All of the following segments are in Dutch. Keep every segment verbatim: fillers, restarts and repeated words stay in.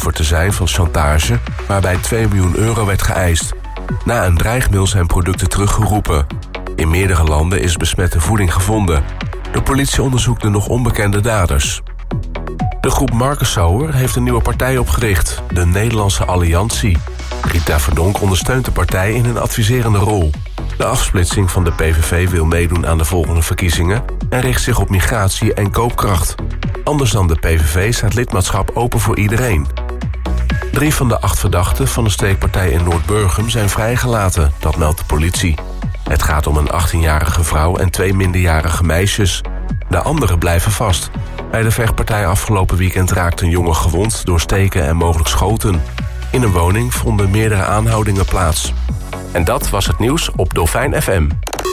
slachtoffer te zijn van chantage, waarbij twee miljoen euro werd geëist. Na een dreigmail zijn producten teruggeroepen. In meerdere landen is besmette voeding gevonden. De politie onderzoekt de nog onbekende daders. De groep Marcus Sauer heeft een nieuwe partij opgericht, de Nederlandse Alliantie. Rita Verdonk ondersteunt de partij in een adviserende rol. De afsplitsing van de P V V wil meedoen aan de volgende verkiezingen en richt zich op migratie en koopkracht. Anders dan de P V V staat lidmaatschap open voor iedereen. Drie van de acht verdachten van de steekpartij in Noord-Burgum zijn vrijgelaten, dat meldt de politie. Het gaat om een achttienjarige vrouw en twee minderjarige meisjes. De anderen blijven vast. Bij de vechtpartij afgelopen weekend raakte een jongen gewond door steken en mogelijk schoten. In een woning vonden meerdere aanhoudingen plaats. En dat was het nieuws op Dolfijn F M.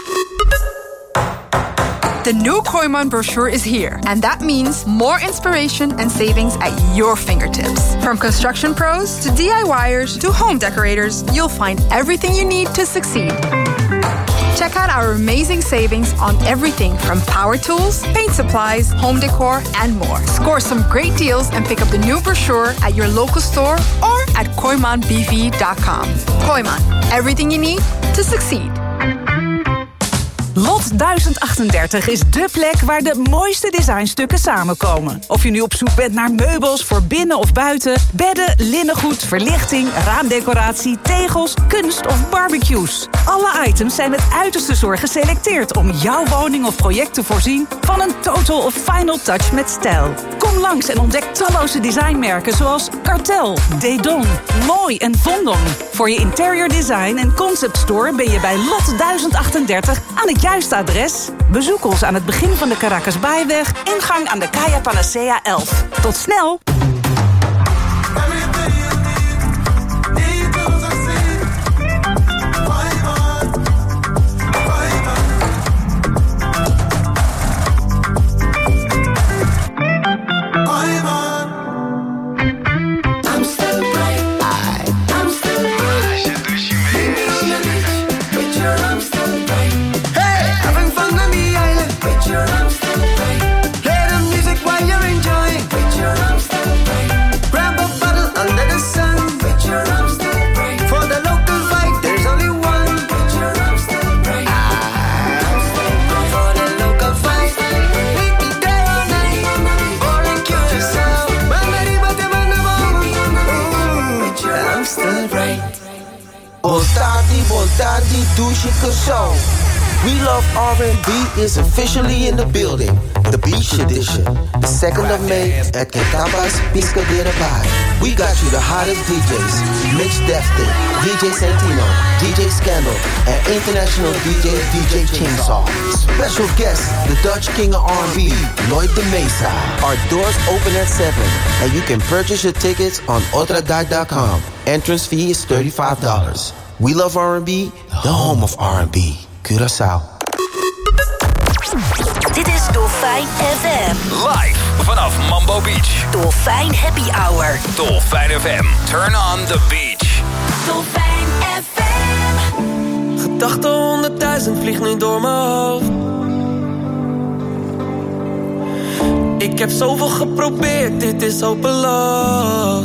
The new Kooiman brochure is here, and that means more inspiration and savings at your fingertips. From construction pros to D I Yers to home decorators, you'll find everything you need to succeed. Check out our amazing savings on everything from power tools, paint supplies, home decor, and more. Score some great deals and pick up the new brochure at your local store or at kooiman b v dot com. Kooiman, everything you need to succeed. Lot duizend achtendertig is dé plek waar de mooiste designstukken samenkomen. Of je nu op zoek bent naar meubels voor binnen of buiten, bedden, linnengoed, verlichting, raamdecoratie, tegels, kunst of barbecues. Alle items zijn met uiterste zorg geselecteerd om jouw woning of project te voorzien van een total of final touch met stijl. Kom langs en ontdek talloze designmerken zoals Kartel, Dedon, Mooi en Vondon. Voor je interior design en concept store ben je bij Lot duizend achtendertig aan het juiste adres. Bezoek ons aan het begin van de Caracas Baaiweg, ingang aan de Calle Panacea elf. Tot snel! Voltati, douche, show. We Love R and B is officially in the building. The Beach Edition. The second of May at Kentabas Piscadera Bar. We got you the hottest D Js. Mitch Defton, D J Santino, D J Scandal, and international D J D J Chainsaw. Special guest, the Dutch King of R and B, Lloyd de Mesa. Our doors open at seven, and you can purchase your tickets on otradag dot com. Entrance fee is thirty-five dollars. We Love R and B, the home of R and B. Curaçao. Dit is Dolfijn F M. Live vanaf Mambo Beach. Dolfijn Happy Hour. Dolfijn F M. Turn on the beach. Dolfijn F M. Gedachten honderdduizend vliegt nu door mijn hoofd. Ik heb zoveel geprobeerd, dit is hopeloos.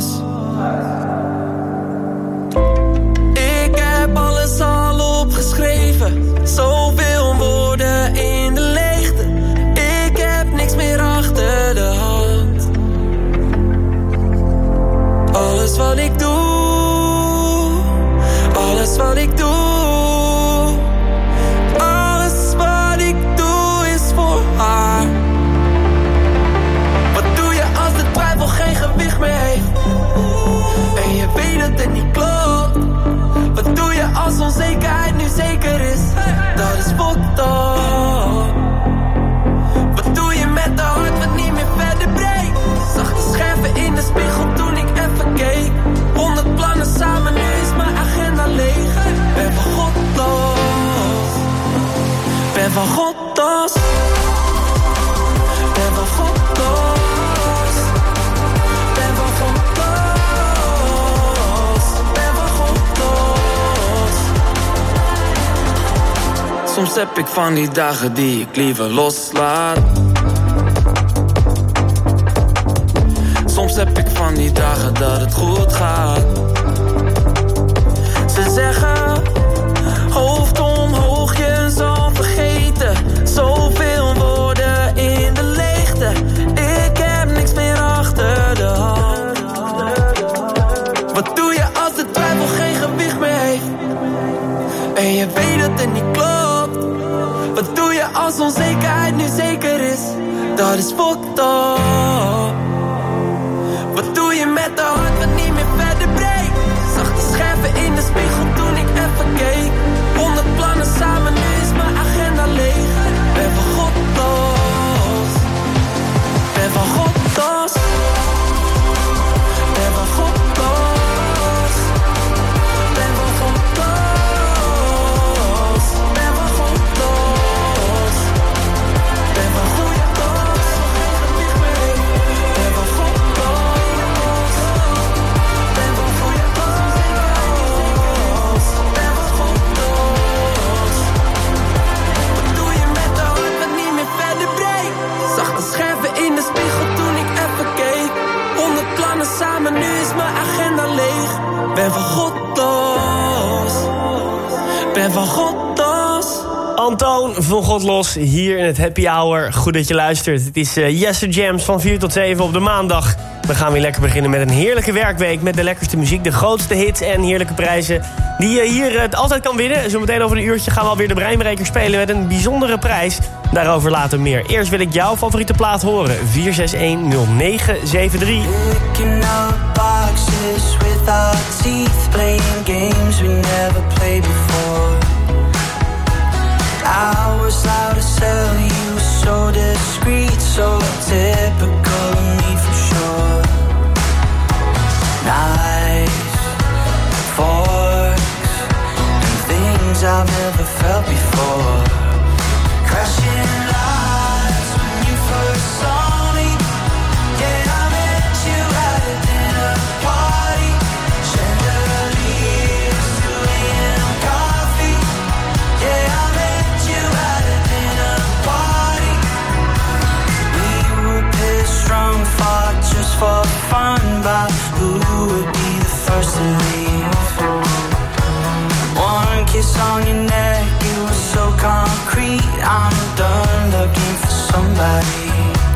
Ik heb alles al opgeschreven, zoveel woorden in de leegte. Ik heb niks meer achter de hand. Alles wat ik doe, alles wat ik doe, alles wat ik doe is voor haar. Wat doe je als de twijfel geen gewicht meer heeft en je weet dat het niet klopt? Wat doe je als onzekerheid nu zeker is? Dat is fucked up. Wat doe je met de hart wat niet meer verder breekt? Zag de scherven in de spiegel toen ik even keek. Honderd plannen samen, nu is mijn agenda leeg. Ben van God los. Ben van God los. Ben van God los. Ben van God los. Ben van God los. Soms heb ik van die dagen die ik liever loslaat. Soms Soms heb ik van die dagen dat het goed gaat. Ze zeggen, hoofd omhoog, je zal vergeten. Zoveel woorden in de leegte. Ik heb niks meer achter de hand. Wat doe je als de twijfel geen gewicht meer heeft? En je weet dat het niet klopt. Wat doe je als onzekerheid nu zeker is? Dat is fucked up. Wat doe je met de hart wat niet meer verder breekt? Zag de scherven in de spiegel toen ik even keek. Honderd plannen samen, nu is mijn agenda leeg. Ben van God los. Ben van God los. Ben van God los. Ben van God los. Ben van God los. Ben van God los. Ben van God los. Ben van God los. Ben van God los. Wat doe je met de hart wat niet meer verder breekt? Zag de scherven in de spiegel toen ik even keek. Honderd plannen samen, nu is mijn agenda leeg. Ben van God los. Ben van God los. Antoon van God los, hier in het Happy Hour. Goed dat je luistert. Het is uh, Yester Jams van vier tot zeven op de maandag. We gaan weer lekker beginnen met een heerlijke werkweek... met de lekkerste muziek, de grootste hits en heerlijke prijzen... die je hier uh, altijd kan winnen. Zometeen over een uurtje gaan we alweer de Breinbreker spelen... met een bijzondere prijs. Daarover later meer. Eerst wil ik jouw favoriete plaat horen. vier zes een nul negen zeven drie. Picking up boxes with our teeth, playing games we never played before. I was loud to tell you, so discreet, so typical of me for sure. Knives, forks, and things I've never felt before. Crashing lights when you first saw me. Yeah, I met you at a dinner party. Chandeliers, two a.m. coffee. Yeah, I met you at a dinner party. We were pissed drunk, fought just for fun, but who would be the first to leave? One kiss on your neck, it was so concrete. I'm done looking for somebody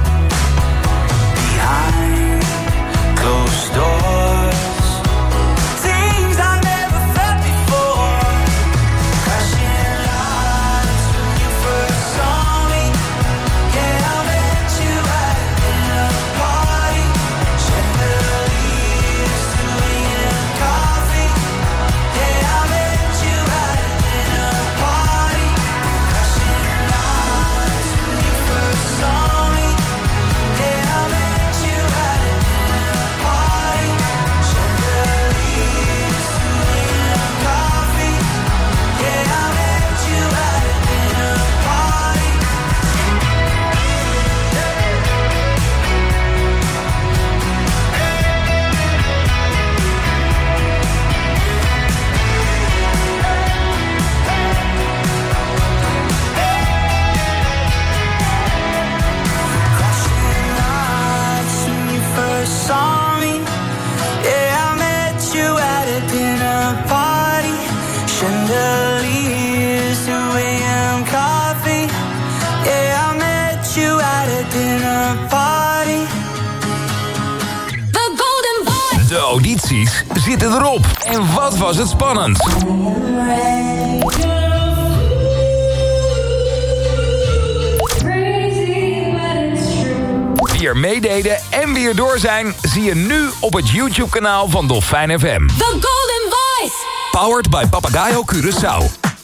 behind closed doors. Things I never felt before. Crashing lights when you first saw me. Yeah, I met you at a dinner party. Chandeliers, two a.m. coffee. Yeah, I met you at a dinner party. Crashing lights when you first saw me. Yeah, I met you at a dinner party. Chandeliers, two a.m. coffee. Yeah, I met you at a dinner party. Crashing lights when you first saw me. Yeah, I met you at a dinner party. Chandeliers, two a.m. coffee. Yeah, I met you at a dinner party. The Golden Boy. De audities zitten erop. En wat was het spannend? Wie er meededen en weer door zijn, zie je nu op het YouTube-kanaal van Dolfijn F M. The Golden Voice. Powered by Papagayo Curaçao.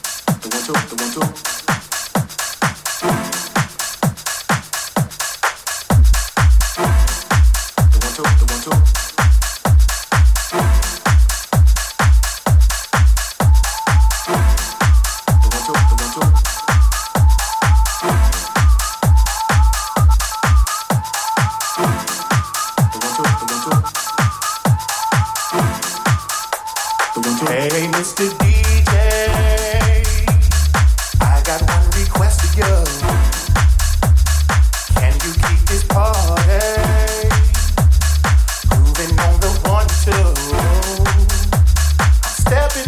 Hey, Mister D J, I got one request of you. Can you keep this party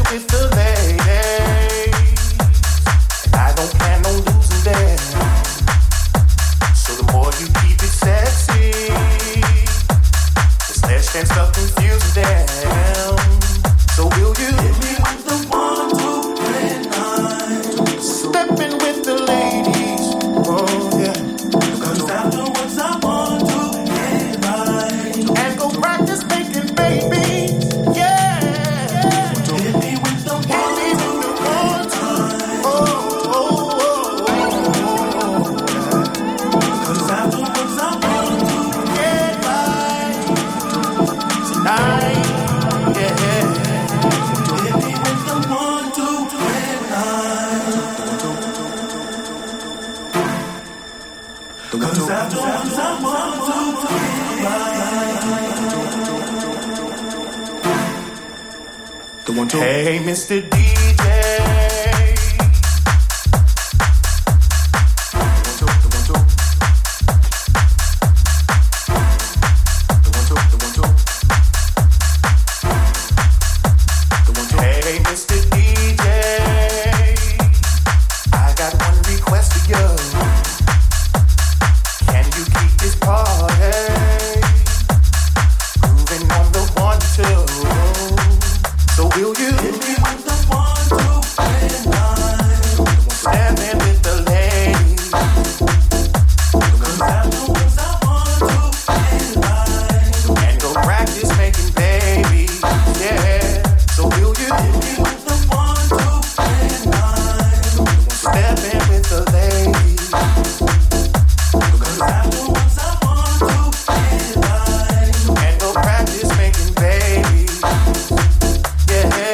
with the ladies, and I don't plan on losing them. So the more you keep it sexy, there's less chance of confusing them. So will you hit me with the one, two, three, nine? Stepping with the ladies, oh yeah. Cause afterwards I want to get right and go practice making babies, yeah. Hit me with the one, hit me with the one, two, oh, oh, oh, oh. Cause afterwards I want to get right tonight, yeah. Hit me with the one, two, three, nine. Cause afterwards I want to get right. The one, two. Hey, Mister D J. Hey, Mister D J, I got one request for you. Can you keep this party grooving on the one, two? So will you hit me with the one, two, three, nine? Standing with the ladies. Cause afterwards I want to get right and go practice making babies, yeah. So will you hit me with the one, two, three, nine? Stepping with the ladies. Cause afterwards I want to get right and go practice making babies, yeah.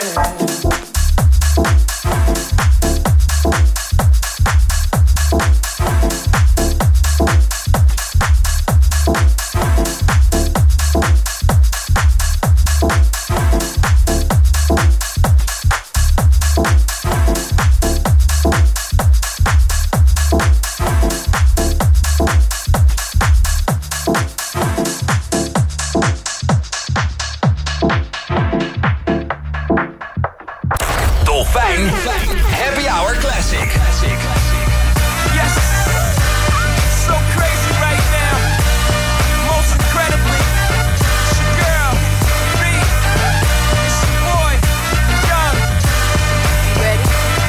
Dolfijn Happy Hour Classic. Yes, so crazy right now. Most incredibly, it's your girl, B. It's your boy, Young. Ready?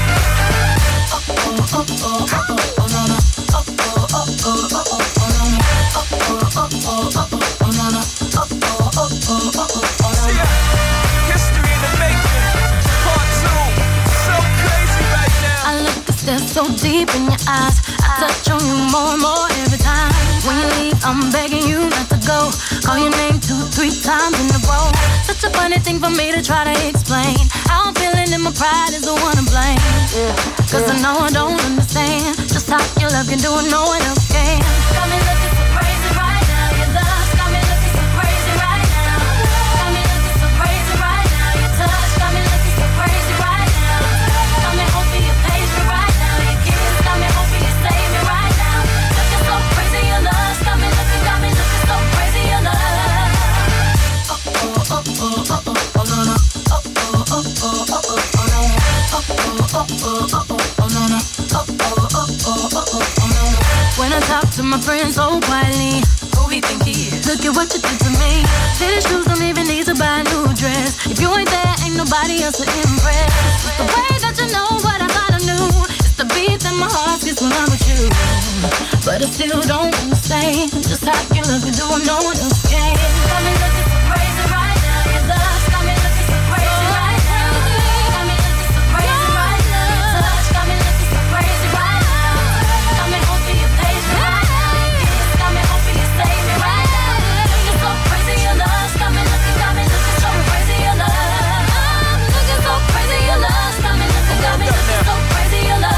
Yeah, history in the making. Part two, so crazy right now. I look to stare so deep in your eyes. I touch on you more and more every time. When you leave, I'm begging you not to go. Call your name two, three times in a row. Such a funny thing for me to try to explain. How I'm feeling and my pride is the one to blame. Cause I know I don't understand just how your love can do it, no one else can. Got me looking so crazy right now. Your love got me looking so crazy right now. Got me looking so crazy right now. Your touch got me looking so crazy right now. Got me hoping you page me right now. Your kiss got me hoping you save me right now. Looking so crazy, your love got me looking, got me looking so crazy, your love. Oh oh oh oh oh oh no no. Oh oh oh oh oh oh no. Oh oh oh oh oh oh no no. Oh oh oh oh oh oh no. When I talk to my friends so quietly, who he think he is? Look at what you did to me. Fitted shoes don't even need to buy a new dress. If you ain't there, ain't nobody else to impress. It's the way that you know what I thought I knew. It's the beat that my heart gets when I'm with you. But I still don't understand just how you look and do what no one else can. Got me looking so crazy right now. Your love got me looking so crazy right now. Got me looking so crazy right now. Your touch got me looking so crazy right now. Got me hoping you page me right now. Your kiss got me hoping you save me right now. Looking so crazy, your love got me looking, got me looking so crazy, your love. I'm looking so crazy, your love got me looking, got me looking so crazy, your love.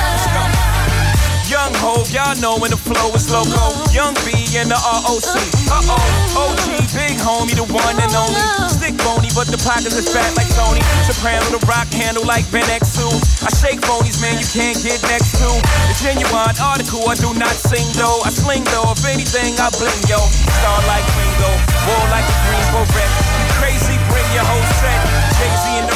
Young Hov, y'all know when the flow is loco. Young B and the R O C. Uh-oh, O G, big homie, the one and only. Stick bony, but the pockets is fat like Tony. Soprano, the rock handle like Ben X two. I shake phonies, man, you can't get next to. The genuine article, I do not sing though. I sling though, if anything, I bling yo. Star like Ringo, war like a Greensboro wreck. You crazy, bring your whole set. Jay-Z in the range,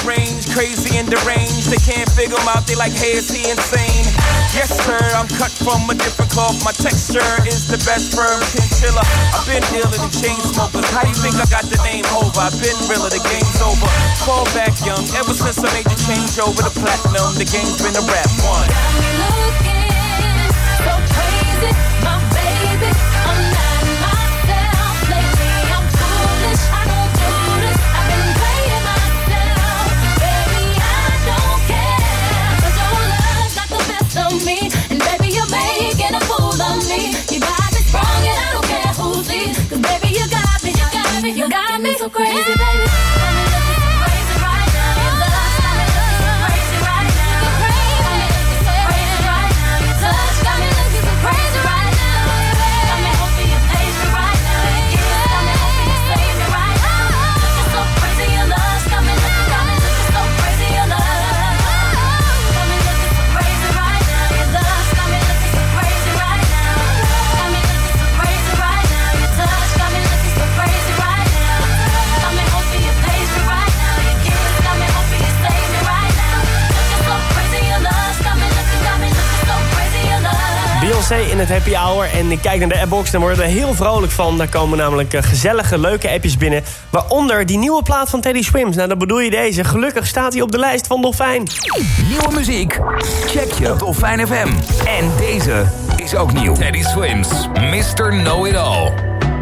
crazy and deranged. They can't figure him out, they like, hey, is he insane? Yes, sir, I'm cut from a different cloth. My texture is the best firm chinchilla. I've been dealing in chain smokers. How you think I got the name over? I've been realer, the game's over. Fall back young, ever since I made the change over to platinum, the game's been a rap one. Got me looking so crazy, my baby. I'm not myself lately. I'm foolish, I don't do this. I've been playing myself, baby. I don't care, 'cause your love got the best of me, and baby you're making a fool of me. You got me sprung, and I don't care who sees, 'cause baby you got me, you got me, you got me so crazy, baby. Got me looking so crazy right now. Your love got me looking so crazy right now. Crazy, your touch got me looking so crazy right now. Got me hoping you page me right now. Yeah, got me hoping you save me right now. Looking so crazy, your love got me looking, got me looking so crazy, your love got me looking so crazy right now. Your love got me looking so crazy right now. Got me looking so crazy right now. Your touch got me looking so crazy right now. Got me hoping you page me right now. Your kiss got me hoping you save me right now. Looking so crazy, your love got me looking, got me looking so crazy, your love. Beyoncé in het happy hour. En ik kijk naar de appbox, dan worden we er heel vrolijk van. Daar komen namelijk uh, gezellige, leuke appjes binnen. Waaronder die nieuwe plaat van Teddy Swims. Nou, dan bedoel je deze. Gelukkig staat hij op de lijst van Dolfijn. Nieuwe muziek? Check je op Dolfijn F M. En deze is ook nieuw. Teddy Swims, mister Know-It-All.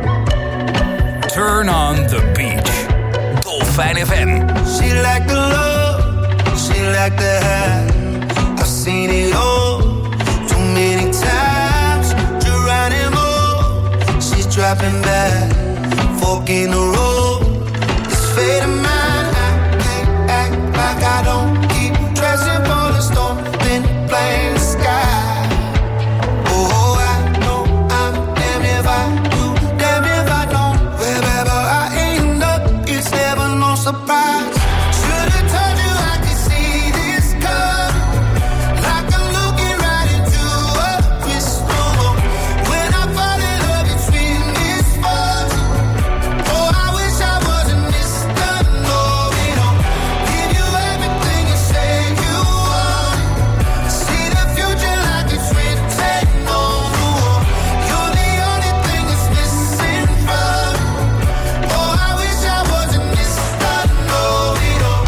Turn on the beach. Dolfijn F M. She like the love, she like the high. I've seen it all too many times. Geronimo, she's dropping back, fork in the road. This fate of mine, I can't act like I don't keep dressing for the storm, then blame the sky. Oh, I know I'm damn if I do, damn if I don't. Wherever I end up, it's never no surprise. Should've told you I could see this coming. Like I'm looking right into a crystal ball. When I fall in love, it's been misfortune. Oh, I wish I wasn't Mister Know-It-All. Give you everything you say you want. See the future like it's written on the wall. You're the only thing that's missing from me. Oh, I wish I wasn't Mister Know-It-All.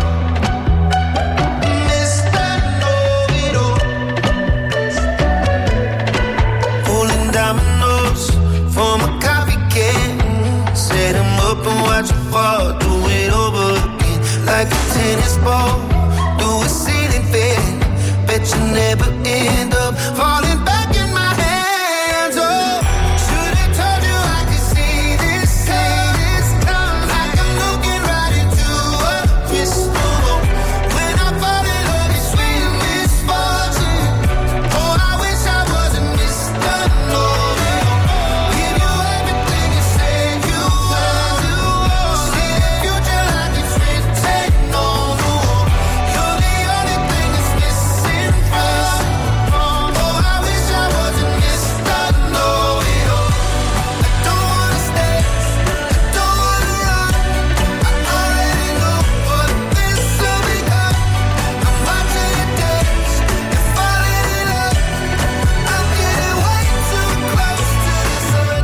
Mister Know-It-All. Pulling dominoes from a coffee can. Set 'em up and watch 'em fall. Do it over again like a tennis ball. Do a ceiling fan. Bet you never end up falling back in my hands. Oh, should've told you I could see this, see this coming. Like I'm looking right into a crystal ball. When I fall in love, it's sweet misfortune. Oh, I wish I wasn't Mister Know-It-All. Give you everything you say you want. See the future like it's written on the wall. You're the only thing that's missing from me. Oh, I wish I wasn't Mister Know-It-All. I don't wanna stay, I don't wanna run. I already know what this will become. I'm watching you dance and falling in love. I'm getting way too close to the sun.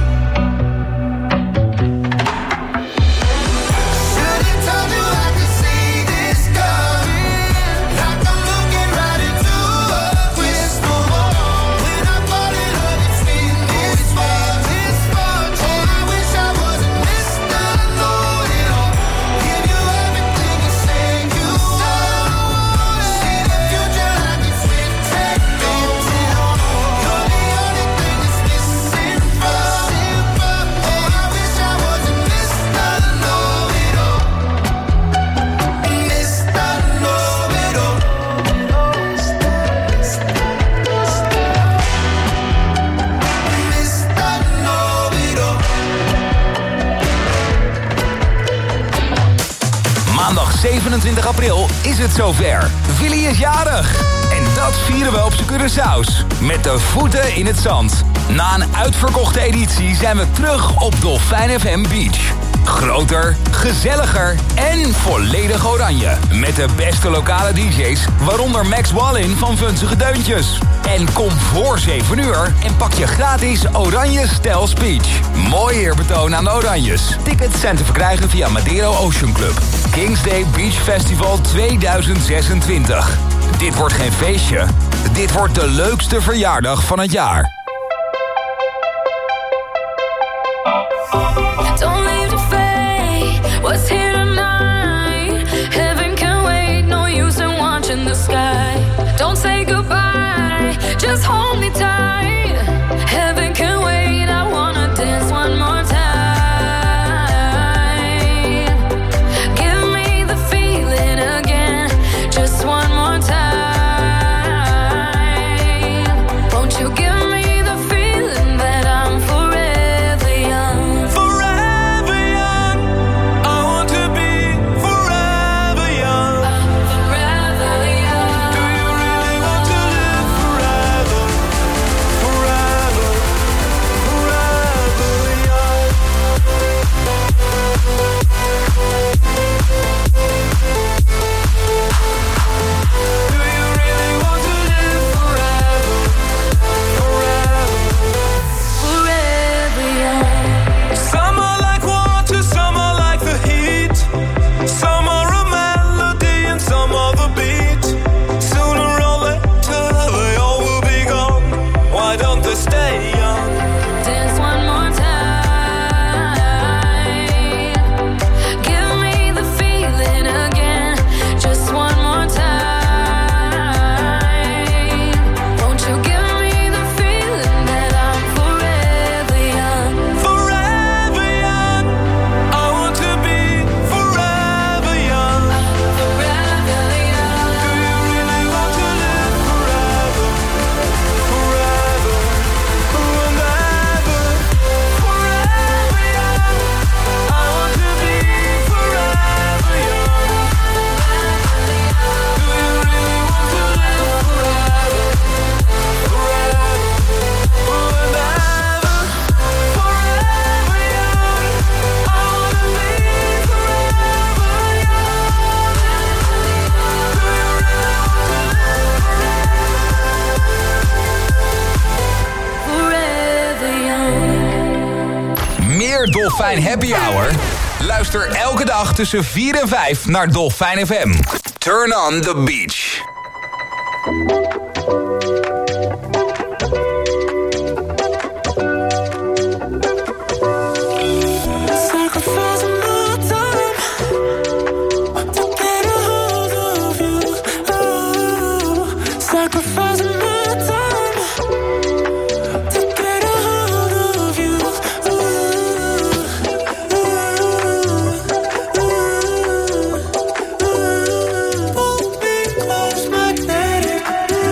Should've told you I could see this coming. Like I'm looking right into a crystal ball. When I fall in love, it's been misfortune. Oh, I wish I wasn't Mister Know-It-All. Give you everything you say you want. See the future like it's written on the wall. You're the only thing that's missing from me. Oh, I wish I wasn't Mister Know-It-All. Mister Know-It-All. Mister Know-It-All. Maandag zevenentwintig april is het zover. Willy is jarig. En dat vieren we op zijn Curaçao's. Met de voeten in het zand. Na een uitverkochte editie zijn we terug op Dolfijn F M Beach. Groter, gezelliger en volledig oranje. Met de beste lokale D J's, waaronder Max Wallin van Vunzige Deuntjes. En kom voor zeven uur en pak je gratis Oranje Stijl Speech. Mooi eerbetoon aan de Oranjes. Tickets zijn te verkrijgen via Madero Ocean Club. Kings Day Beach Festival tweeduizend zesentwintig. Dit wordt geen feestje, dit wordt de leukste verjaardag van het jaar. Don't leave the fate, what's here tonight? Heaven can wait, no use in watching the sky. Don't say goodbye, just hold me tight. Heaven can wait, I wanna dance one more time. Give me the feeling again, just one more time. Won't you give me the feeling that I'm forever young? Forever young. I want to be forever young. Forever young. Do you really want to live forever? Forever, forever young. Do you really want to live forever? Forever. Forever young. Some are like water, some are like the heat. Some are a melody and some are the beat. Sooner or later they all will be gone. Why don't they stay young? Dance one more time. Give me the feeling again, just one more time. Won't you give me the feeling that I'm forever young? Forever young. I want to be forever young. Forever young. Do you really want to live forever? Forever, and ever. Forever young. I want to be forever young. Do you really want to live forever? Forever, and ever. Forever young. I want to be forever young. Meer Dolfijn Happy Hour? Luister elke dag tussen vier en vijf naar Dolfijn F M. Turn on the beach. Sacrificing my time to get a hold of you. Oh, sacrificing my time to get a hold of you. Ooh, ooh, ooh, ooh. Pull me close, magnetic.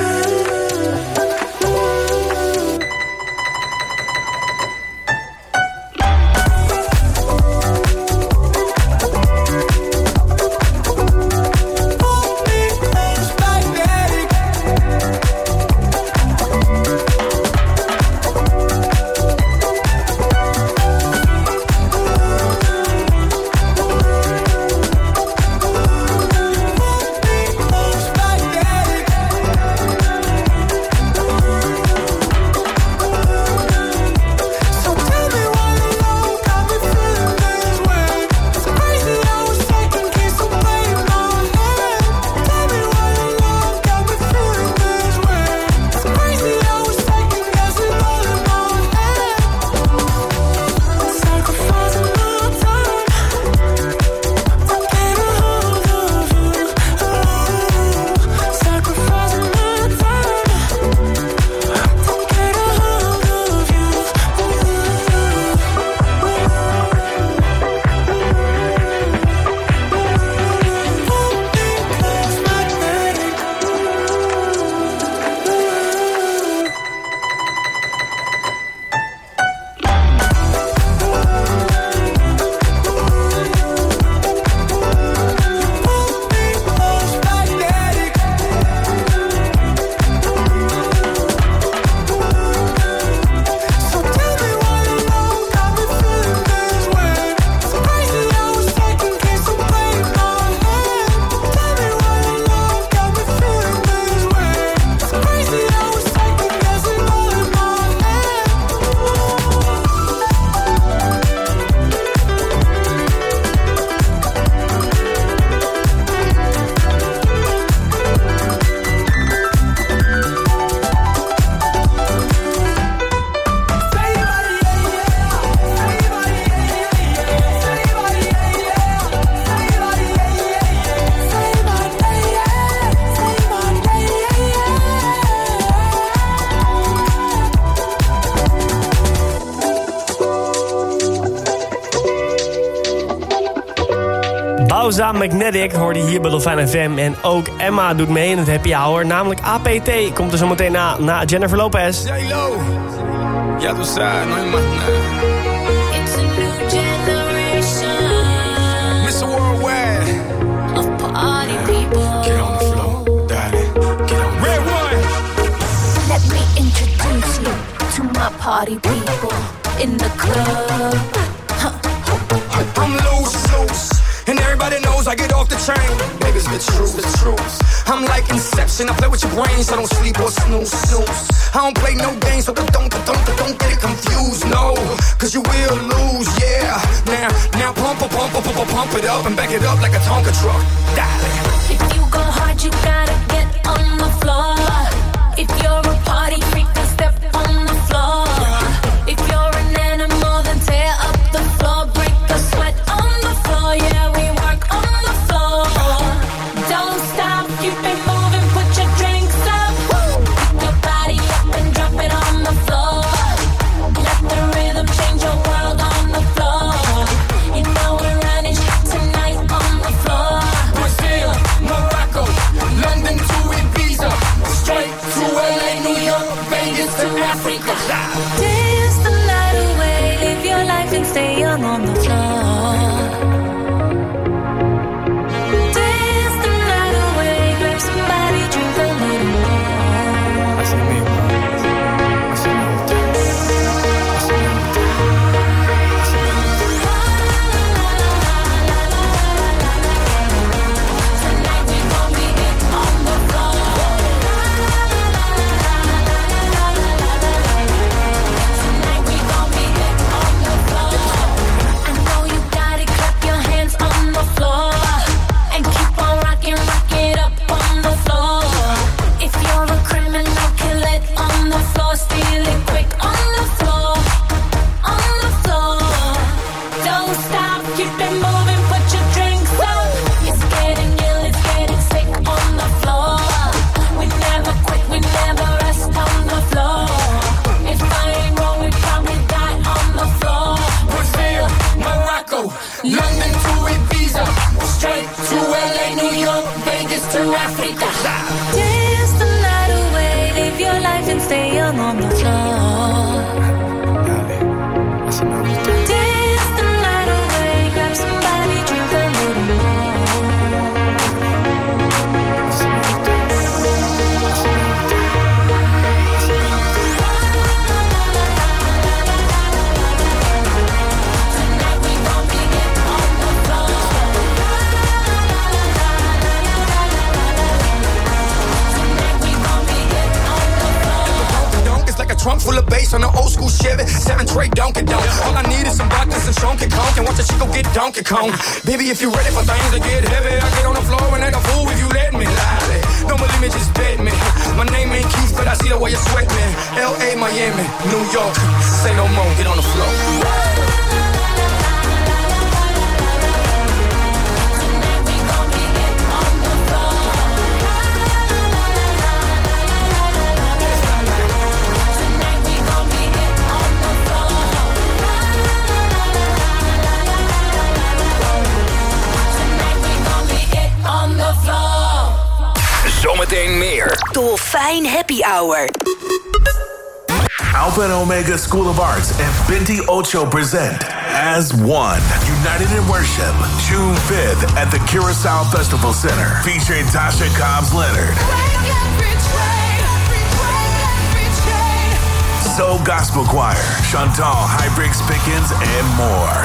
Rosa Magnetic hoorde je hier bij Dolfijn F M. En ook Emma doet mee in het happy hour. Namelijk A P T komt er zo meteen na, na Jennifer Lopez. J-Lo, ya tú sabes, no hay más nada. It's a new generation mister Worldwide. of party people. Get on the floor, darling. Get on the Red one. Let me introduce you to my party people in the club. I'm loose, loose, and everybody knows I get off the train. Baby, it's the truth, the truth. I'm like Inception, I play with your brains, I don't sleep or snooze, snooze. I don't play no games, so don't, don't, don't, don't get it confused, no. Cause you will lose, yeah. Now, now pump, pump, pump, pump, pump it up and back it up like a Tonka truck. Darling. If you go hard, you gotta get on the floor. If you're a party freak, then step on the floor. If you're an animal, then tear up the floor. Break the sweat on the floor, yeah, we work on the floor. Don't stop, keep it moving, put your drinks up. Pick your body up and drop it on the floor. Let the rhythm change your world on the floor. You know we're running shit tonight on the floor. Brazil, Morocco, London to Ibiza, straight to L A, New York, Vegas to Africa. Dance the night away, live your life and stay young on the floor. Dance the night away, grab somebody, drink a little more. Así mismo, así me gusta. Así me gusta. Así me gusta. Tonight we gon' be it on the floor. Tonight we gon' be it on the floor. I know you got it, clap your hands on the floor. And keep on rocking, rock it up on the floor. If you're a criminal, kill it on the floor. Steal it quick on the floor. On the floor. Don't stop, keep it moving, put your drinks up. It's getting ill, it's getting sick on the floor. We never quit, we never rest on the floor. If I ain't wrong, we probably die on the floor. Brazil, Morocco, London to Ibiza, straight to L A, New York, Vegas to Africa. Dance the night away, live your life and stay young on the floor. Dale, así me gusta. Dance the night away, grab somebody, drink a little more. Así me gusta. Así me gusta. Así me gusta. Tonight we gon' be it on the floor. Tonight we gon' be it on the floor. Donk is like a trunk full of bass on an old school Chevy. Seven tray Donkey Donk. All I need is some vodka, some Donkey Kong. And watch a chico get Donkey Kong. Baby, if you ready for things to get heavy, I get on the floor and act a fool if you let me. Lie. Don't believe me, just bet me. My name ain't Keith, but I see the way you sweat me. L A, Miami, New York. Say no more, get on the floor. Tonight we gon' be it on the floor. Tonight we gon' be it on the floor. Tonight we gon' be it on the floor. Zometeen meer. Dolfijn Happy Hour. Alpha and Omega School of Arts and Binti Ocho present As One, United in Worship, June fifth at the Curacao Festival Center, featuring Tasha Cobbs Leonard, Soul Gospel Choir, Chantal Hybrix Pickens, and more.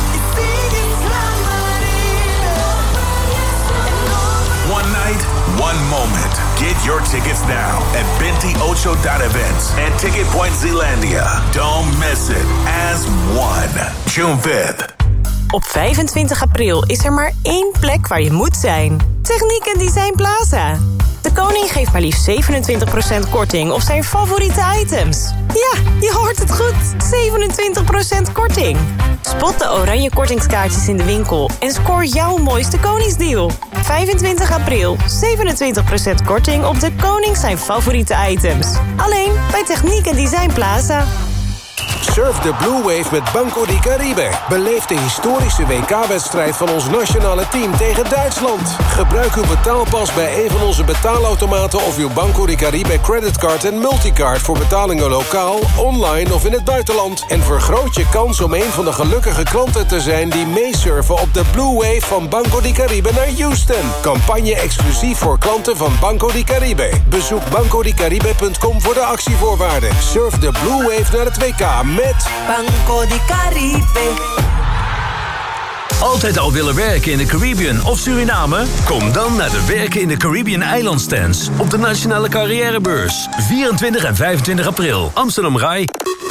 One night, one moment. Get your tickets now at binti ocho dot events and Ticket Point Zealandia. Don't miss it. As One, June fifth. Op vijfentwintig april is er maar één plek waar je moet zijn. Techniek en Design Plaza. De koning geeft maar liefst zevenentwintig procent korting op zijn favoriete items. Ja, je hoort het goed. zevenentwintig procent korting. Spot de oranje kortingskaartjes in de winkel en scoor jouw mooiste koningsdeal. vijfentwintig april, zevenentwintig procent korting op de koning zijn favoriete items. Alleen bij Techniek en Design Plaza. Surf de Blue Wave met Banco di Caribe. Beleef de historische W K-wedstrijd van ons nationale team tegen Duitsland. Gebruik uw betaalpas bij een van onze betaalautomaten of uw Banco di Caribe creditcard en multicard voor betalingen lokaal, online of in het buitenland. En vergroot je kans om een van de gelukkige klanten te zijn die meesurfen op de Blue Wave van Banco di Caribe naar Houston. Campagne exclusief voor klanten van Banco di Caribe. Bezoek banco di caribe punt com voor de actievoorwaarden. Surf de Blue Wave naar het W K met Banco di Caribe. Altijd al willen werken in de Caribbean of Suriname? Kom dan naar de Werken in de Caribbean eilandstands op de Nationale Carrièrebeurs. vierentwintig en vijfentwintig april, Amsterdam Rai.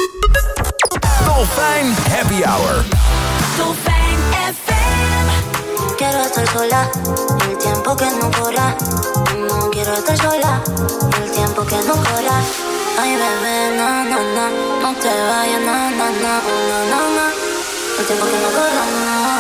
Dolfijn Happy Hour. Dolfijn F M. Quiero estar sola, el tiempo que no corra. No quiero estar sola, el tiempo que no corra. Ay, bebé, na, na, na, no te vayas, na, na, na, na, na, na. El tiempo que no corra, no.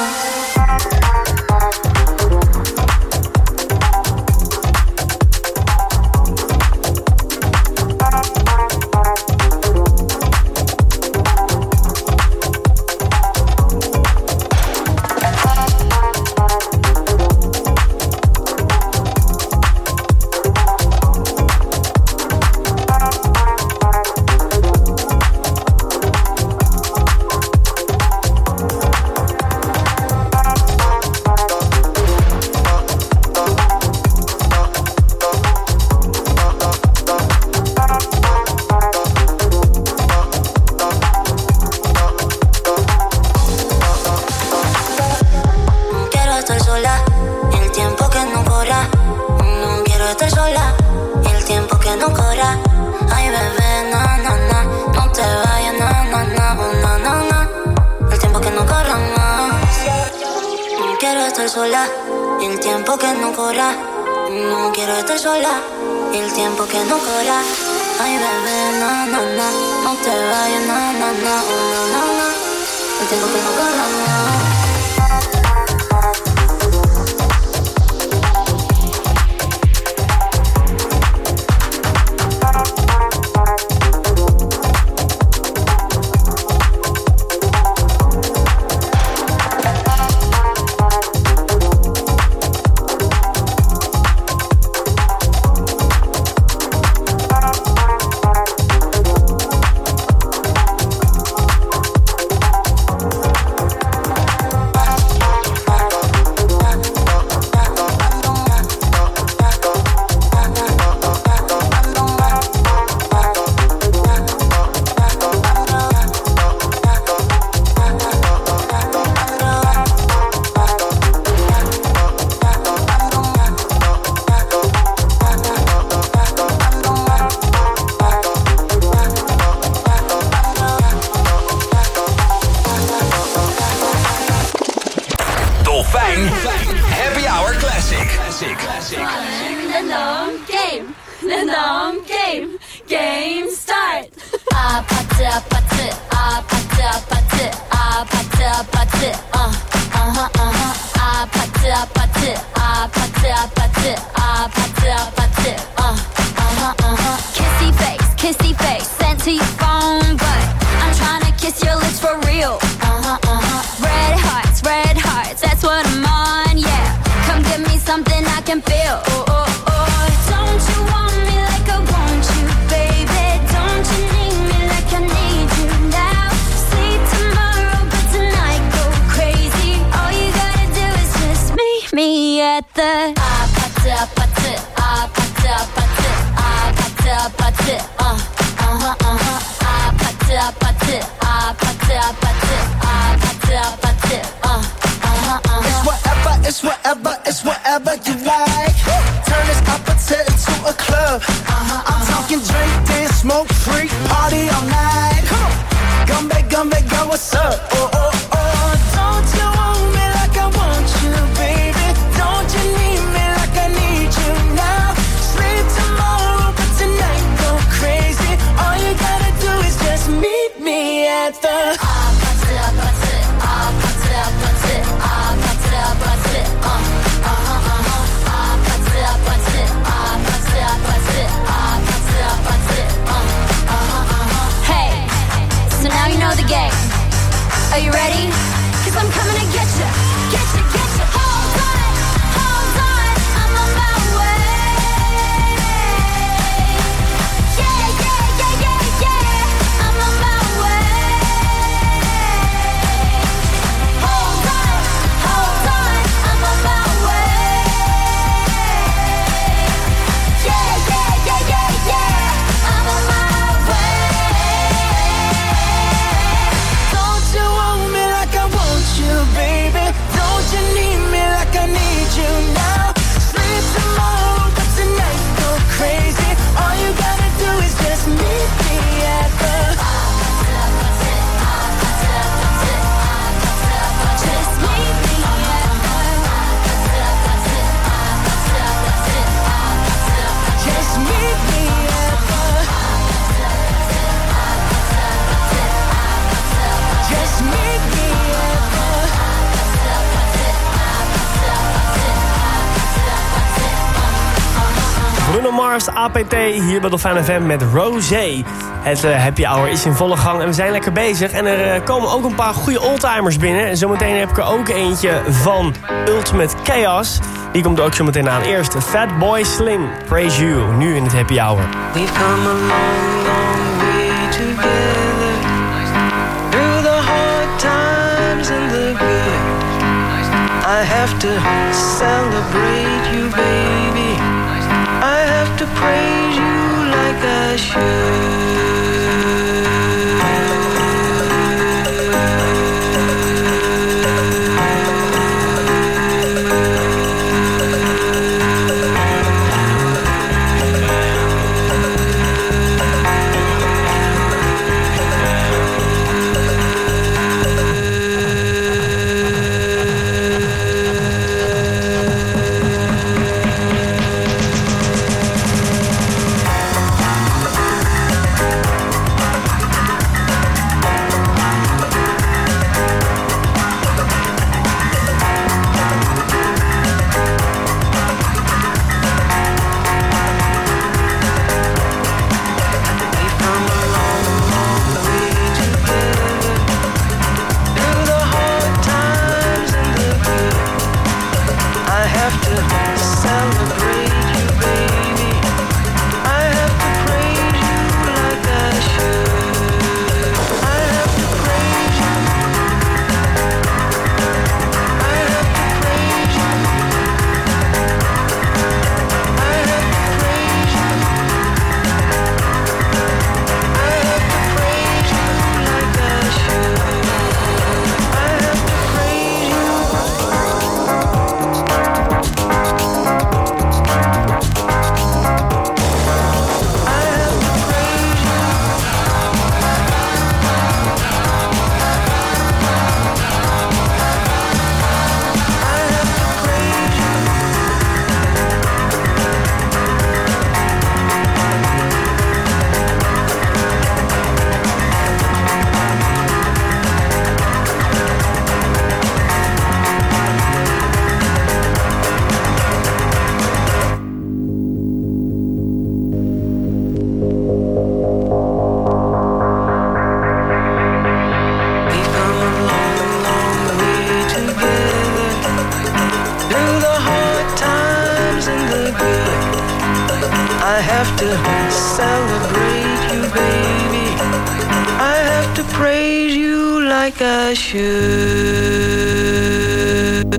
El tiempo que no corra, no quiero estar sola. El tiempo que no corra. Ay, bebé, na, na, na, no te vayas, na, na, na, na, na, na. El tiempo que no corra, no. So now Bruno Mars, A P T, hier bij Dolfijn F M met Rosé. Het uh, happy hour is in volle gang en we zijn lekker bezig. En er uh, komen ook een paar goede oldtimers binnen. En zometeen heb ik er ook eentje van Ultimate Chaos. Die komt ook zometeen aan. Eerst Fatboy Slim, Praise You, nu in het happy hour. We've come a long, long way together. Through the hard times and the good. I have to celebrate you, baby. I have to praise you like I should. I have to celebrate you, baby. I have to praise you like I should.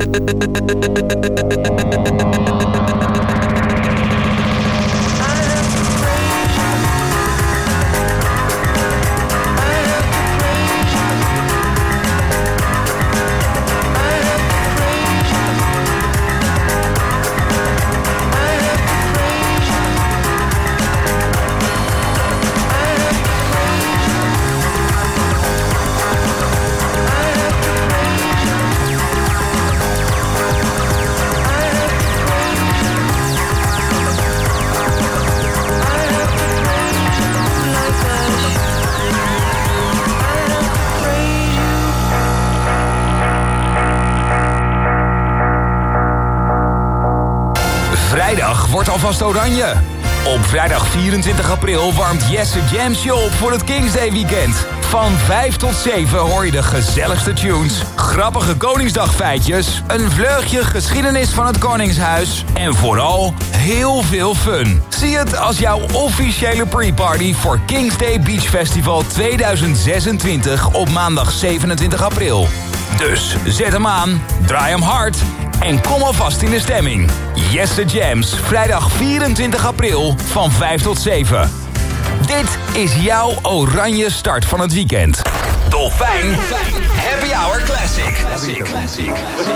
Vrijdag wordt alvast oranje. Op vrijdag vierentwintig april warmt Jesse Jams je op voor het Kings Day weekend. Van vijf tot zeven hoor je de gezelligste tunes, grappige Koningsdagfeitjes, een vleugje geschiedenis van het Koningshuis en vooral heel veel fun. Zie het als jouw officiële pre-party voor Kings Day Beach Festival tweeduizend zesentwintig op maandag zevenentwintig april. Dus zet hem aan, draai hem hard en kom alvast in de stemming. Jesse Jams, vrijdag vierentwintig april van vijf tot zeven. Dit is jouw oranje start van het weekend. Dolfijn Happy Hour Classic. Classic. Classic.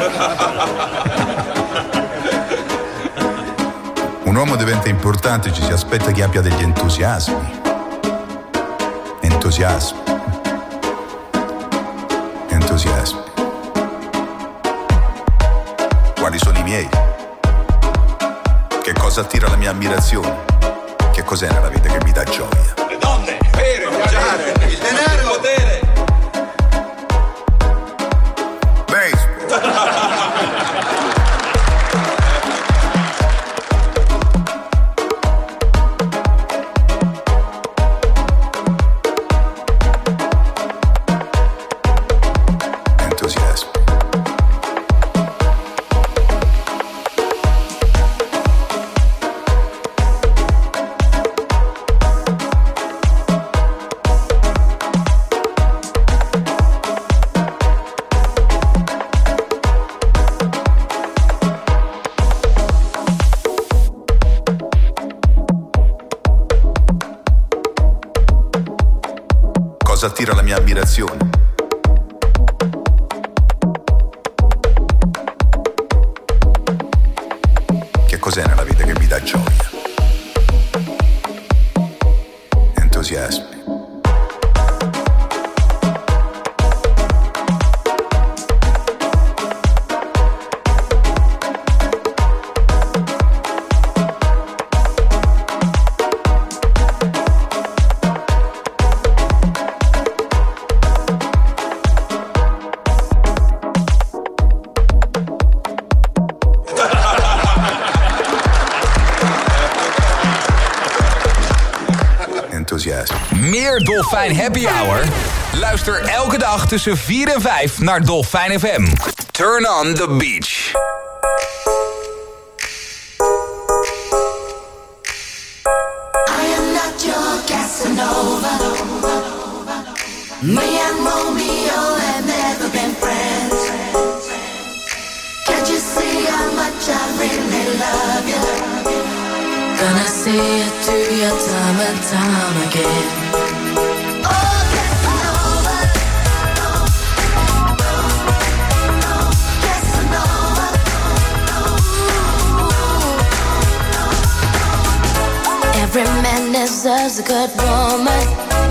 Un uomo diventa importante, ci si aspetta che abbia degli entusiasmi. Entusiasmi. Entusiasmi. Quali sono i miei? Che cosa attira la mia ammirazione? Che cos'è nella vita che mi dà gioia? Le donne, bere, viaggiare, il denaro, il potere. Baseball. cosa attira la mia ammirazione? Che cos'è nella vita che mi dà gioia? Entusiasmi. Meer Dolfijn Happy Hour? Luister elke dag tussen vier en vijf naar Dolfijn F M. Turn on the beach. I am not your Casanova. Me and Romeo have never been friends. Can't you see how much I really love you? Gonna see it through your time and time again. Oh, Casanova. No, no, no, Casanova. Every man deserves a good woman,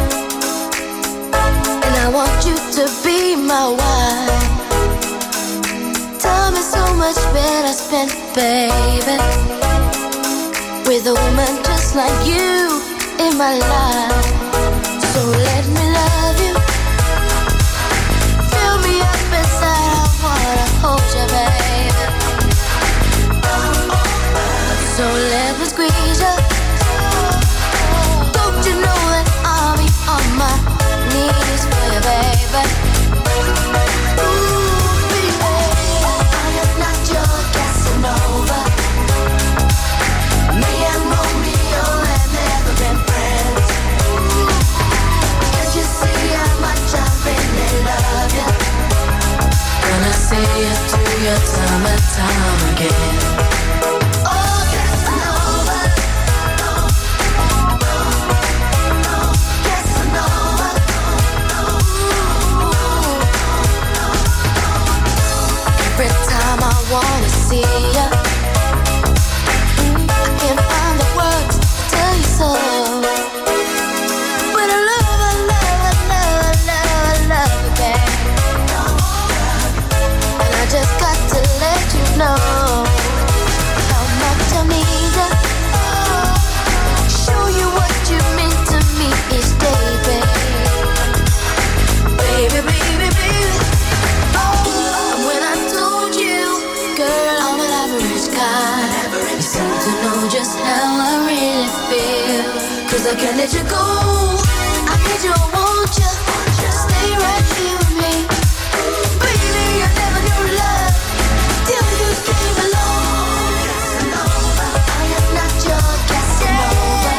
and I want you to be my wife. Time is so much better spent, baby, with a woman just like you in my life. So let me love you, fill me up inside. I wanna hold you, baby. So let me squeeze you. Don't you know that I'll be on my knees for you, baby? Ooh, baby, I am not your Casanova. Me and Romeo have never been friends. Can't you see how much I really love you? Gonna see it through your time and time again. Oh, Casanova. No, no, no, Casanova. Every time I wanna see you, can't find the words to tell you so. But I love, I love, I love, I love, I love you, babe. And I just got to let you know how much I need you. Show you what you mean to me each day, babe. Baby, baby, baby. Oh, and when I told you, girl, I'm an average guy, you seem to know just how I really feel. Cause I can't let you go. I need you, I want you. Stay right here with me. Baby, I never knew love till you came along. Casanova, I am not your Casanova.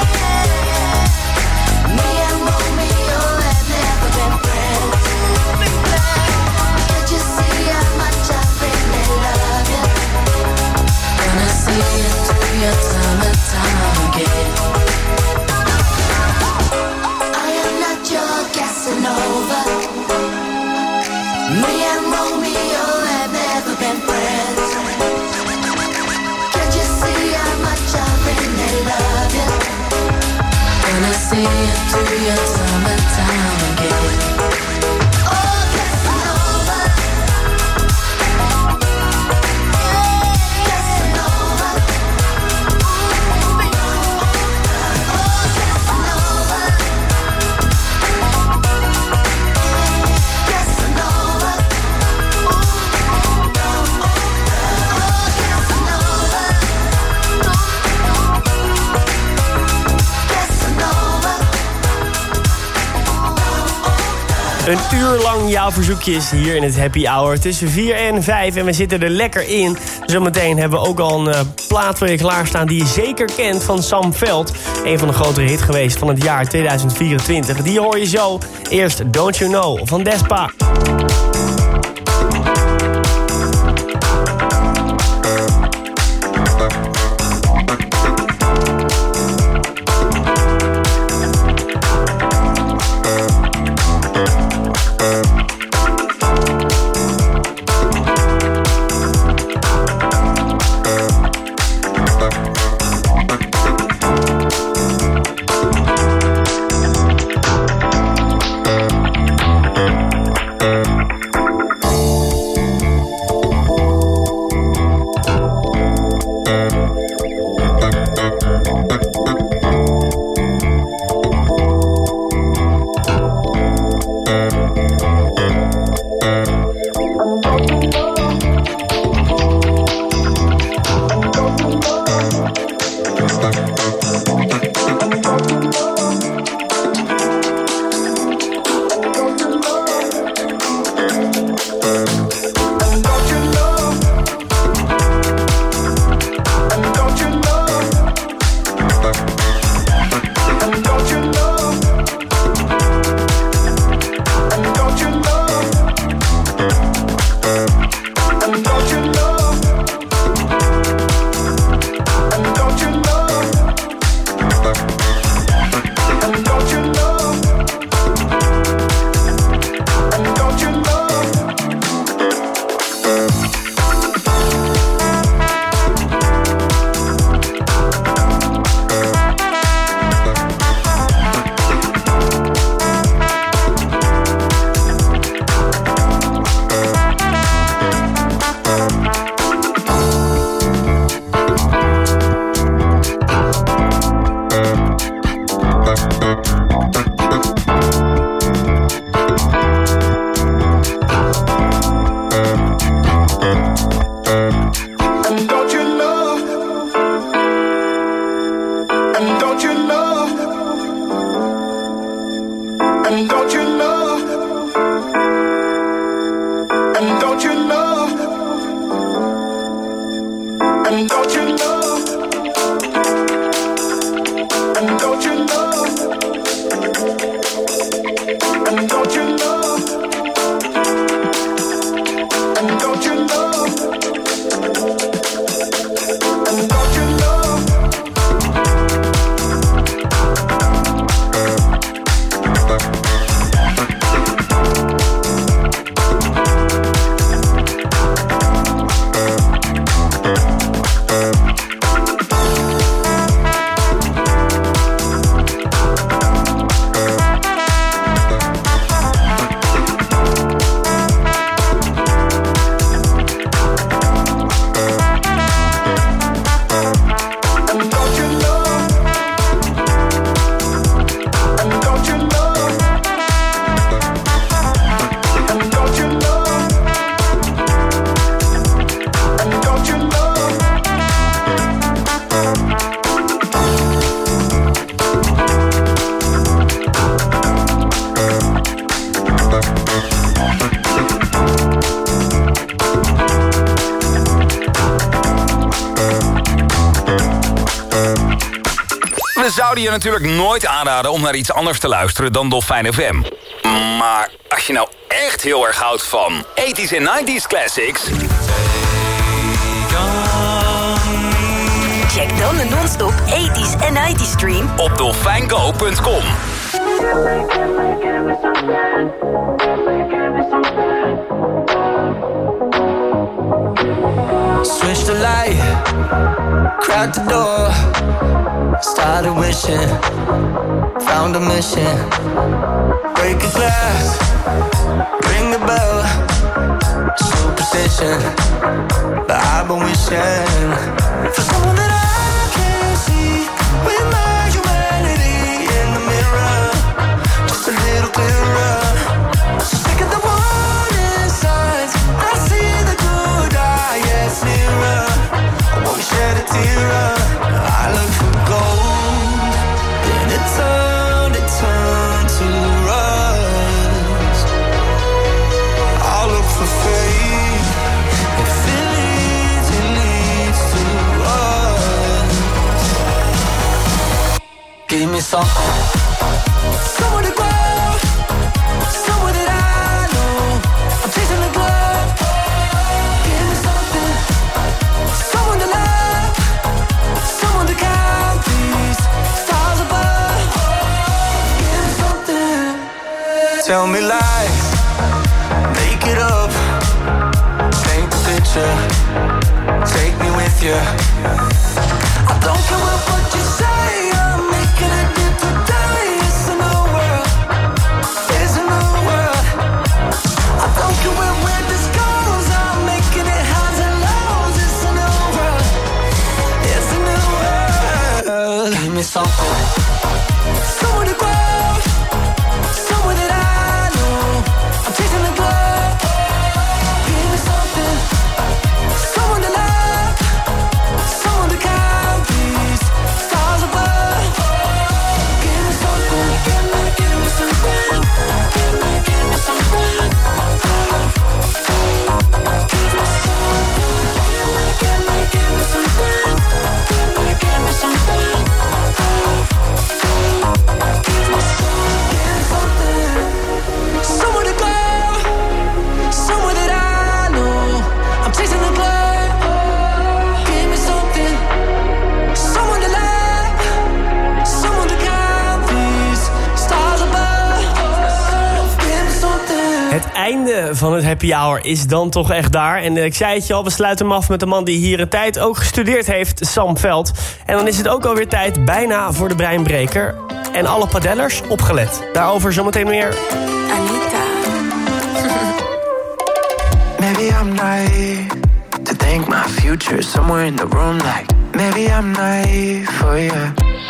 Me and Romeo have never been friends. Can't you see how much I really love you? Gonna see it through your time and time again. I am not your Casanova. Me and Romeo have never been friends. Can't you see how much I really love you? Gonna see it through your time and time again. Oh, Casanova. Casanova. Een uur lang jouw verzoekjes hier in het Happy Hour tussen vier en vijf. En we zitten er lekker in. Zometeen hebben we ook al een uh, plaat voor je klaarstaan die je zeker kent van Sam Veld. Een van de grotere hits geweest van het jaar tweeduizend vierentwintig. Die hoor je zo. Eerst Don't You Know van Despa. We zouden je natuurlijk nooit aanraden om naar iets anders te luisteren dan Dolfijn F M. Maar als je nou echt heel erg houdt van eighties en nineties classics... check dan de non-stop eighties en nineties stream op dolfijngo punt com. Switch the light, crack the door, started wishing, found a mission. Break a glass, ring the bell, superstition, but I've been wishing for someone that I can see with my humanity in the mirror, just a little clearer. So sick of the warning signs, I see the good eye gets nearer. I won't shed a tear. I look for gold, then it turned, it turned to rust. I look for faith, if it leads, it leads to us. Give me something, somewhere to go, somewhere that I know. I'm chasing the glow. Give me something, someone to love, someone to count these stars above. Give me something. Tell me lies, make it up, paint the picture, take me with you. I don't care what you say, I'm making a dip today. It's a new world, it's a new world. I don't care where, where this goes, I'm making it highs and lows. It's a new world, it's a new world. Give me something, somewhere to go, somewhere that I know. I'm chasing the glow. Give me something, someone to love, someone to count these stars above. Give me something, give me, give me something, give me, give me something. Give me something, give me, give me something, give me, give me something. Give me something, somewhere to go, somewhere that I know. I'm chasing the glow. Give me something, someone to love, someone to count these stars above. Give me something. Het einde van het happy hour is dan toch echt daar. En ik zei het je al, we sluiten hem af met de man die hier een tijd ook gestudeerd heeft, Sam Veld. En dan is het ook alweer tijd bijna voor de breinbreker. En alle padellers opgelet. Daarover zometeen meer. Maybe I'm naive to think my future is somewhere in the room. Like maybe I'm naive for you.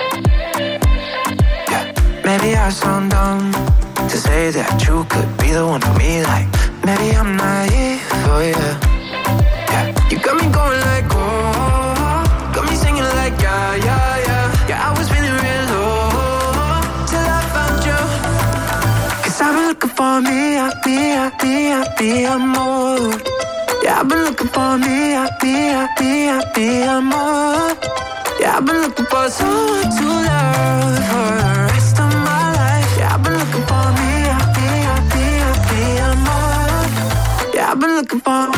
Yeah. Maybe I sound dumb to say that you could be the one for me. Like maybe I'm naive for you. Yeah. You got me going like oh, got me singing like yeah yeah yeah. Yeah, I was feeling real low till I found you. Cause I've been looking for me, I be, I be, I be, I'm more. Yeah, I've been looking for me, I be, I be, I be, I'm more. Yeah, I've been looking for someone to love for the rest of my life. Yeah, I've been looking for me, I be, I be, I be, I'm more. Yeah, I've been looking for.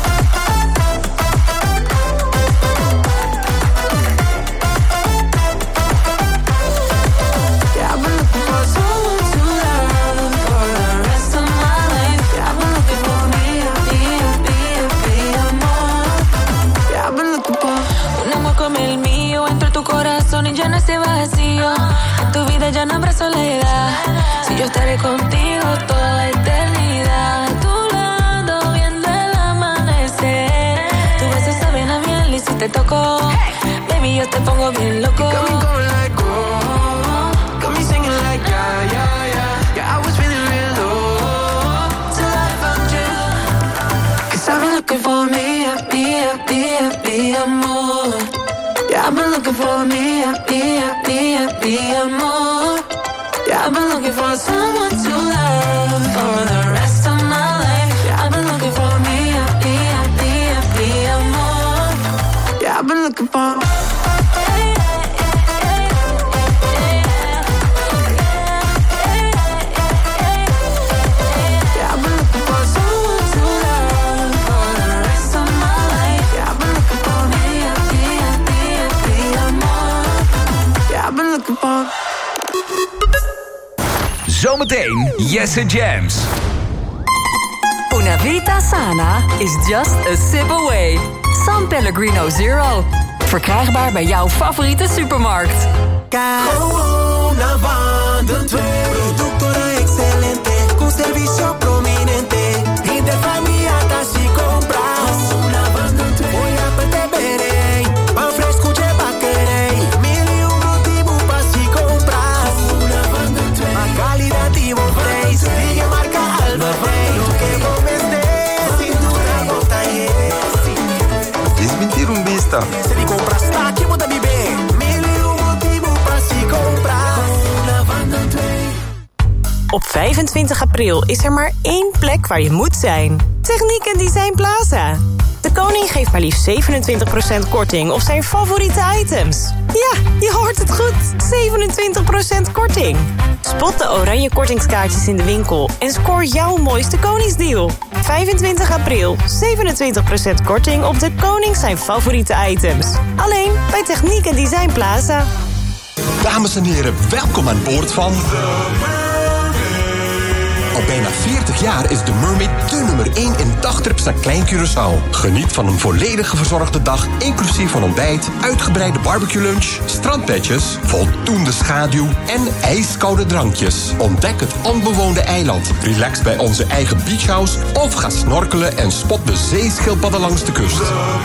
Yeah, I've been looking for someone to love for the rest of my life. Yeah, I've been looking for me, I be, I be, I be, I'm more. Yeah, I've been looking for. Un amor como el mío entre tu corazón y llena ese vacío. En tu vida ya no habrá soledad. Si yo estaré contigo toda la eternidad. A tu lado viendo el amanecer. Tus besos saben a miel y si te toco, baby, yo te pongo bien loco. You got me going like oh, got me singing like yeah yeah yeah. Yeah, I was feeling real low till I found you. Cause I've been looking for me, I be, I be, I be, I'm more. Yeah, I've been looking for me, I be, I be, I be, I'm more. Yeah, I've been looking for someone to love for the rest of my life. Yeah, I've been looking for me, I be, I be, I be, I'm more. Yeah, I've been looking for. looking for. Zometeen Jesse Jams. Una vita sana is just a sip away. San Pellegrino Zero. Verkrijgbaar bij jouw favoriete supermarkt. Una van de twee. Productora excelente. Con servicio prominente. Y de familia casi compras. Una van de twee. Voy a perteverei. Pan fresco de baquerei. Mil y un motivo pa si compras. Una van de twee. Ma calidad y buen precio. Sigue marca Alba Rey. Lo que comes de cintura bota y Desmentir un vista. Se li compras sta che muda mi be. Mil y un motivo pa si compras. Una van de twee. Op vijfentwintig april is er maar één plek waar je moet zijn. Techniek en Design Plaza. De koning geeft maar liefst zevenentwintig procent korting op zijn favoriete items. Ja, je hoort het goed. zevenentwintig procent korting. Spot de oranje kortingskaartjes in de winkel en score jouw mooiste koningsdeal. vijfentwintig april, zevenentwintig procent korting op de koning zijn favoriete items. Alleen bij Techniek en Design Plaza. Dames en heren, welkom aan boord van... Al bijna veertig jaar is de Mermaid de nummer één in dagtrips naar Klein Curaçao. Geniet van een volledig verzorgde dag, inclusief van ontbijt, uitgebreide barbecue lunch, strandbedjes, voldoende schaduw en ijskoude drankjes. Ontdek het onbewoonde eiland, relax bij onze eigen beachhouse of ga snorkelen en spot de zeeschildpadden langs de kust.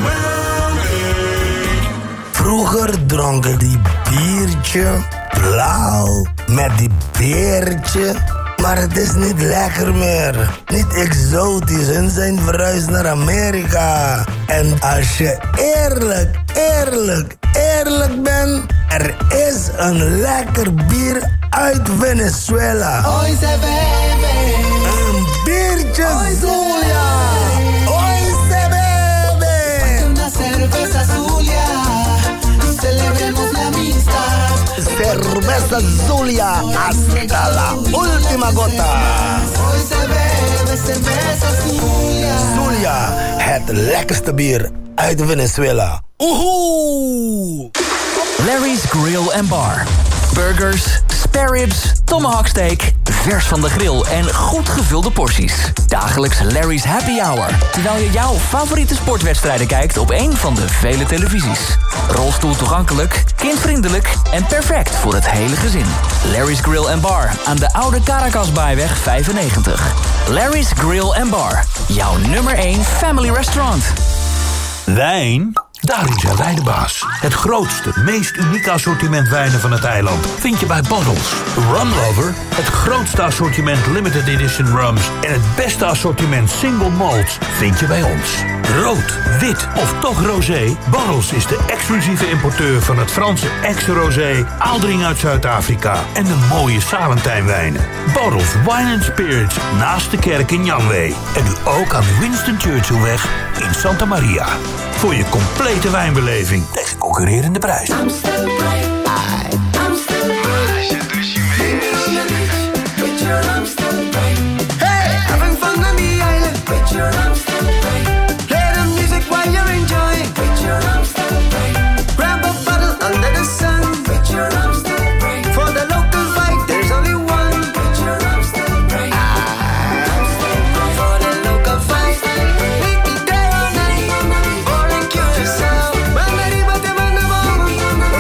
Vroeger dronken die biertje blauw met die beertje. Maar het is niet lekker meer. Niet exotisch. Hun zijn verhuisd naar Amerika. En als je eerlijk, eerlijk, eerlijk bent... er is een lekker bier uit Venezuela. Hoy se bebe. Een biertje Zulia. Hoy se bebe. Una cerveza Zulia. Celebremos la amistad. Cerveza Zulia hasta la última gota. Hoy se bebe cerveza Zulia. Zulia, het lekkerste bier uit Venezuela. Oehoe! Larry's Grill and Bar. Burgers, spare ribs, tomahawk steak, vers van de grill en goed gevulde porties. Dagelijks Larry's Happy Hour. Terwijl je jouw favoriete sportwedstrijden kijkt op een van de vele televisies. Rolstoel toegankelijk, kindvriendelijk en perfect voor het hele gezin. Larry's Grill and Bar aan de Oude Caracasbaaiweg vijfennegentig. Larry's Grill and Bar. Jouw nummer één family restaurant. Wijn? Daarin zijn wij de baas. Het grootste, meest unieke assortiment wijnen van het eiland vind je bij Bottles. Rum Lover, het grootste assortiment limited edition rums en het beste assortiment single malts vind je bij ons. Rood, wit of toch rosé, Bottles is de exclusieve importeur van het Franse ex-rosé, Aaldring uit Zuid-Afrika en de mooie Salentijnwijnen. Bottles Wine and Spirits naast de kerk in Janwee en nu ook aan de Winston Churchillweg in Santa Maria. Voor je complete wijnbeleving tegen concurrerende prijzen. Amstel Break.